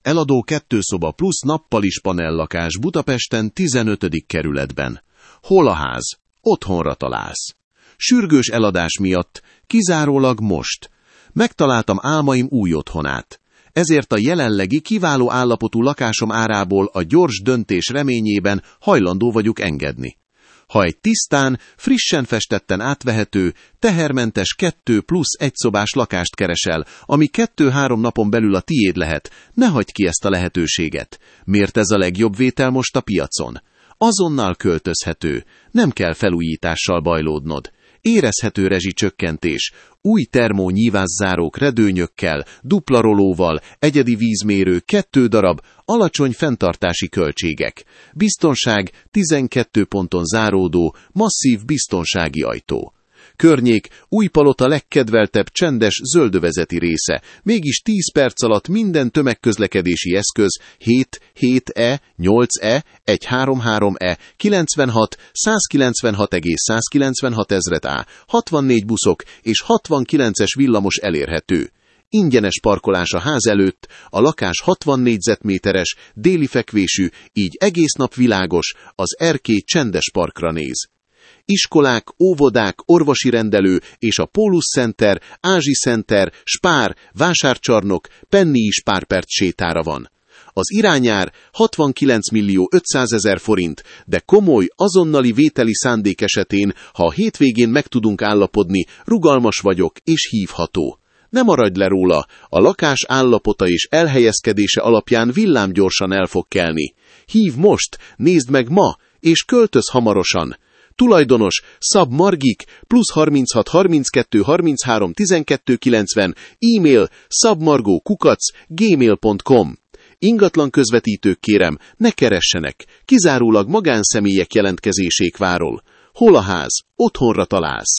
Eladó 2 szoba plusz nappalis panellakás Budapesten 15. kerületben. Hol a ház? Otthonra találsz. Sürgős eladás miatt, kizárólag most. Megtaláltam álmaim új otthonát. Ezért a jelenlegi kiváló állapotú lakásom árából a gyors döntés reményében hajlandó vagyok engedni. Ha egy tisztán, frissen festetten átvehető, tehermentes 2 plusz 1 szobás lakást keresel, ami 2-3 napon belül a tiéd lehet, ne hagyd ki ezt a lehetőséget. Miért ez a legjobb vétel most a piacon? Azonnal költözhető, nem kell felújítással bajlódnod. Érezhető rezsicsökkentés, új termónyívászárók redőnyökkel, dupla rolóval, egyedi vízmérő, 2 darab, alacsony fenntartási költségek. Biztonság, 12 ponton záródó, masszív biztonsági ajtó. Környék, Újpalota legkedveltebb csendes zöldövezeti része, mégis 10 perc alatt minden tömegközlekedési eszköz 7E, 8E, 133E, 96, 196,196 ezret A, 64 buszok és 69-es villamos elérhető. Ingyenes parkolás a ház előtt, a lakás 60 négyzetméteres, déli fekvésű, így egész nap világos, az erkély csendes parkra néz. Iskolák, óvodák, orvosi rendelő és a Pólus Center, Ázsi Center, Spár, vásárcsarnok, Penny is pár perc sétára van. Az irányár 69.500.000 forint, de komoly, azonnali vételi szándék esetén, ha a hétvégén meg tudunk állapodni, rugalmas vagyok és hívható. Ne maradj le róla, a lakás állapota és elhelyezkedése alapján villámgyorsan el fog kelni. Hív most, nézd meg ma, és költöz hamarosan. Tulajdonos Szab Margik, plusz 36 32 33 12 90, e-mail szabmargó@gmail.com. Ingatlan közvetítők kérem, ne keressenek, kizárólag magánszemélyek jelentkezésék várol. Hol a ház? Otthonra találsz.